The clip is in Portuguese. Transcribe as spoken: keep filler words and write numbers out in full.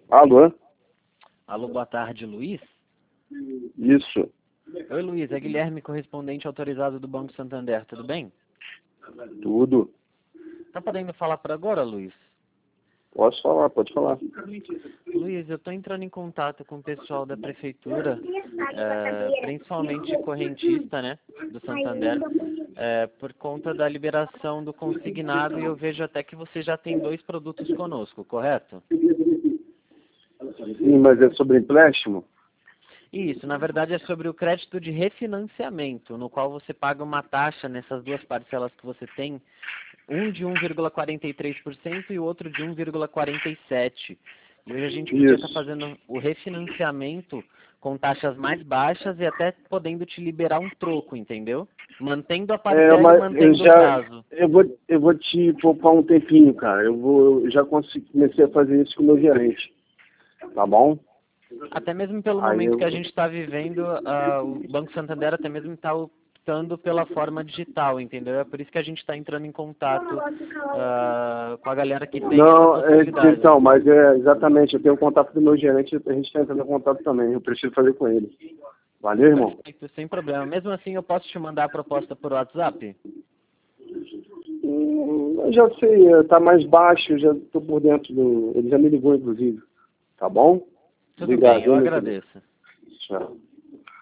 Alô? Alô, boa tarde, Luiz? Isso. Oi, Luiz, é Guilherme, correspondente autorizado do Banco Santander, tudo bem? Tudo. Tá podendo falar por agora, Luiz? Posso falar, pode falar. Luiz, eu estou entrando em contato com o pessoal da prefeitura, é, principalmente correntista, né, do Santander, é, por conta da liberação do consignado, e eu vejo até que você já tem dois produtos conosco, correto? Sim, mas é sobre empréstimo? Isso, na verdade é sobre o crédito de refinanciamento, no qual você paga uma taxa nessas duas parcelas que você tem, um de um vírgula quarenta e três por cento e o outro de um vírgula quarenta e sete por cento. E hoje a gente podia estar fazendo o refinanciamento com taxas mais baixas e até podendo te liberar um troco, entendeu? Mantendo a parcela É, e mas eu mantendo já, o prazo. eu vou, eu vou te poupar um tempinho, cara. Eu vou, eu já consegui, comecei a fazer isso com o meu gerente. Tá bom? Até mesmo pelo Aí momento eu, que a gente está vivendo, ah, o Banco Santander até mesmo está optando pela forma digital, entendeu? É por isso que a gente está entrando em contato ah, com a galera que tem essa não, é, possibilidade. então, mas é exatamente, eu tenho o contato do meu gerente, a gente está entrando em contato também. Eu preciso fazer com ele. Valeu, irmão? Perfeito, sem problema. Mesmo assim, eu posso te mandar a proposta por WhatsApp? Hum, eu já sei, tá mais baixo, já tô por dentro do. Ele já me ligou, inclusive. Tá bom? Tudo Obrigado, bem, eu hein, meu querido. agradeço. Tchau.